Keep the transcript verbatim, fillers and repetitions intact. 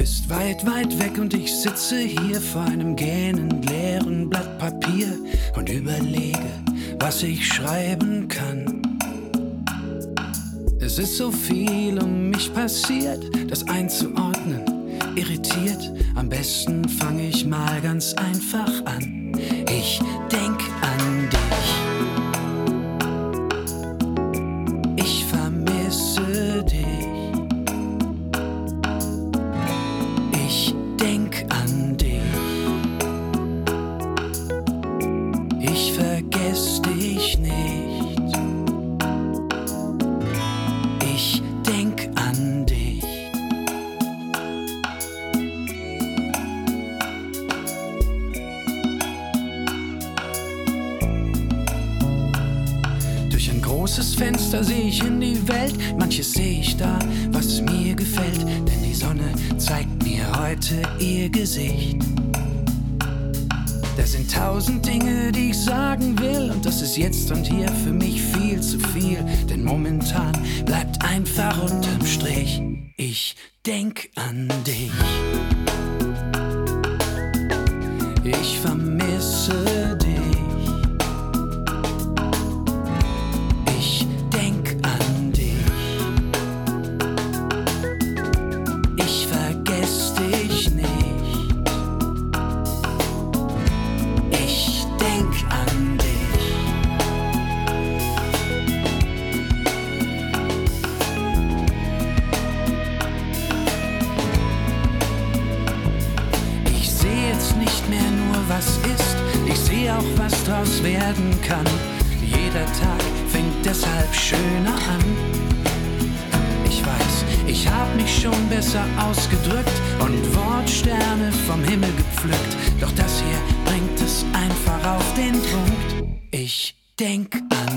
bist weit, weit weg und ich sitze hier vor einem gähnend leeren Blatt Papier und überlege, was ich schreiben kann. Es ist so viel um mich passiert, das einzuordnen irritiert. Am besten fange ich mal ganz einfach an. Ich denk an dich. Ich vermisse dich. Ich denk an dich. Ich vergess dich nicht. Ich denk an dich. Durch ein großes Fenster sehe ich in die Welt. Manches sehe ich da, was mir gefällt, denn die Sonne zeigt mir heute ihr Gesicht. Da sind tausend Dinge, die ich sagen will, und das ist jetzt und hier für mich viel zu viel, denn momentan bleibt einfach unterm Strich: ich denk an dich. Ich vermisse dich. Ich denk an dich. Ich vergess dich nicht. Ich denk an dich. Ich sehe jetzt nicht mehr nur, was ist, ich sehe auch, was draus werden kann. Jeder Tag fängt deshalb schöner an. Ich weiß, ich hab mich schon besser ausgedrückt und Wortsterne vom Himmel gepflückt. Doch das hier bringt es einfach auf den Punkt: ich denk an